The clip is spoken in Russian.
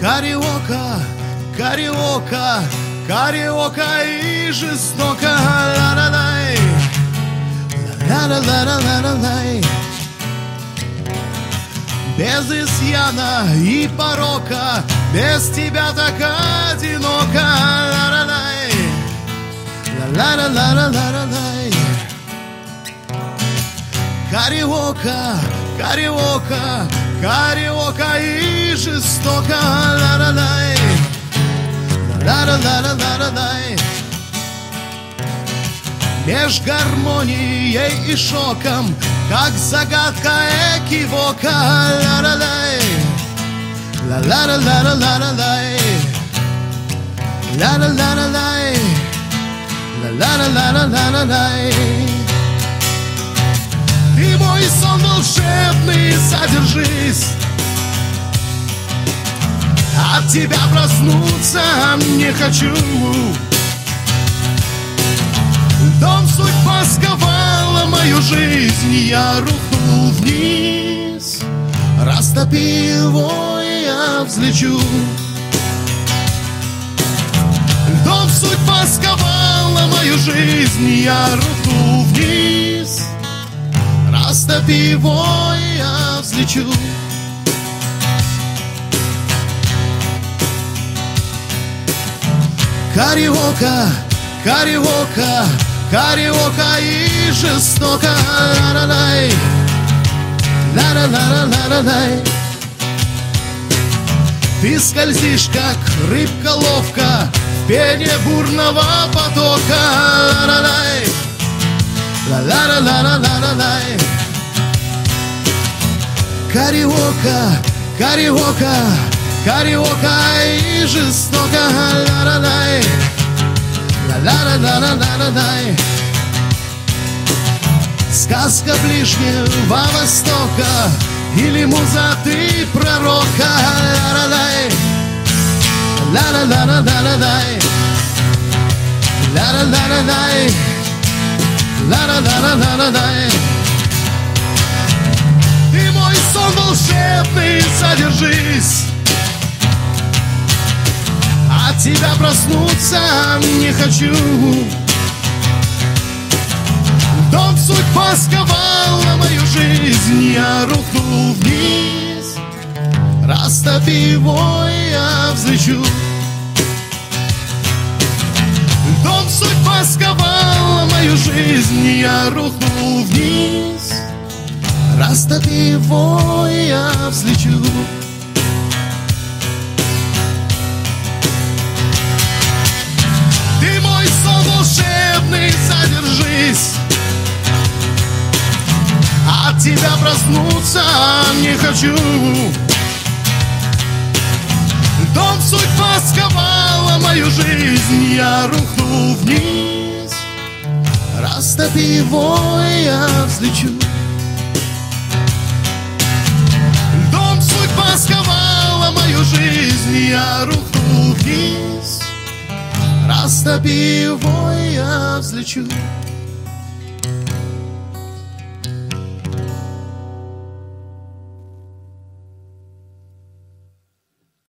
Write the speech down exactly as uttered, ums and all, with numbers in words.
Кариока, кариока, кариока и жестоко. Ла-ла-лай, ла-ла-ла-ла-ла-лай. Без изъяна и порока, без тебя так одиноко. Ла-ла-лай, ла-ла-ла-ла-ла-лай. Кариока, кариока, кариока и жестоко. Ла-ла-лай, ла-ла-ла-ла-ла-лай. Меж гармонией и шоком, как загадка экивока. Ла-ла-лай, ла-ла-ла-ла-ла-лай. Ла-ла-ла-ла-лай, ла-ла-ла-ла-ла-лай. Ты мой сон волшебный, задержись. От тебя проснуться не хочу. Дом судьба сковала мою жизнь, я рухнул вниз. Растопи его, я взлечу. Дом судьба сковала мою жизнь, я рухнул вниз. Растопи его, я взлечу. Кариока, кариока, кариока и жестоко. Ла-ла-лай, ла-ла-ла-ла-ла-лай. Ты скользишь, как рыбка ловко в пене бурного потока. Ла-ла-лай, ла-ла-ла-ла-ла-лай. Кариока, кариока, кариока и жестоко. Ла-ла-лай, ла-ла-ла-ла-ла-лай. Сказка ближнего Востока или муза ты пророка. Ла-ла-лай, ла-ла-ла-ла-ла-лай. Ла-ла-ла-ла-лай, ла-ла-ла-ла-ла-лай. Ты мой сон волшебный, задержись. От тебя проснуться не хочу. Дом судьба сковала мою жизнь, я рухнул вниз. Растопи его, я взлечу. Дом судьба сковала мою жизнь, я рухнул вниз. Растопи его, я взлечу. Ты мой сон волшебный, задержись. От тебя проснуться не хочу. Дом судьба сковала мою жизнь, я рухнул вниз. Растопи его, я взлечу. Дом судьба сковала мою жизнь, я рухнул вниз. Растопи его, я взлечу.